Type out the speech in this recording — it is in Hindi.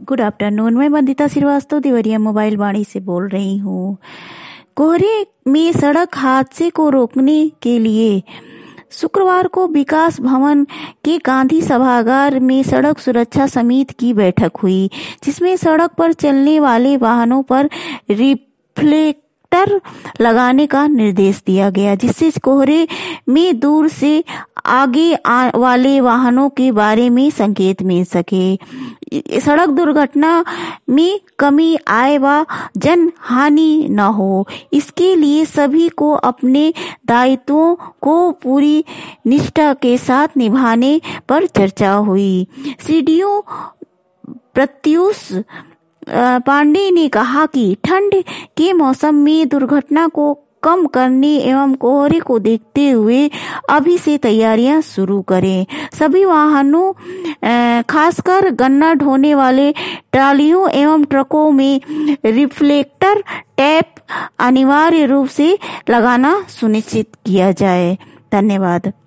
Good afternoon. मैं वंदिता श्रीवास्तव देवरिया मोबाइल वाणी से बोल रही हूँ। कोहरे में सड़क हादसे को रोकने के लिए शुक्रवार को विकास भवन के गांधी सभागार में सड़क सुरक्षा समिति की बैठक हुई, जिसमें सड़क पर चलने वाले वाहनों पर रिफ्लेक्टर लगाने का निर्देश दिया गया, जिससे कोहरे में दूर से आगे वाले वाहनों के बारे में संकेत मिल सके, सड़क दुर्घटना में कमी आए व जन हानि न हो। इसके लिए सभी को अपने दायित्वों को पूरी निष्ठा के साथ निभाने पर चर्चा हुई। सीडीओ प्रत्युष पांडे ने कहा कि ठंड के मौसम में दुर्घटना को कम करने एवं कोहरे को देखते हुए अभी से तैयारियां शुरू करें। सभी वाहनों खासकर गन्ना ढोने वाले ट्रालियों एवं ट्रकों में रिफ्लेक्टर टैप अनिवार्य रूप से लगाना सुनिश्चित किया जाए। धन्यवाद।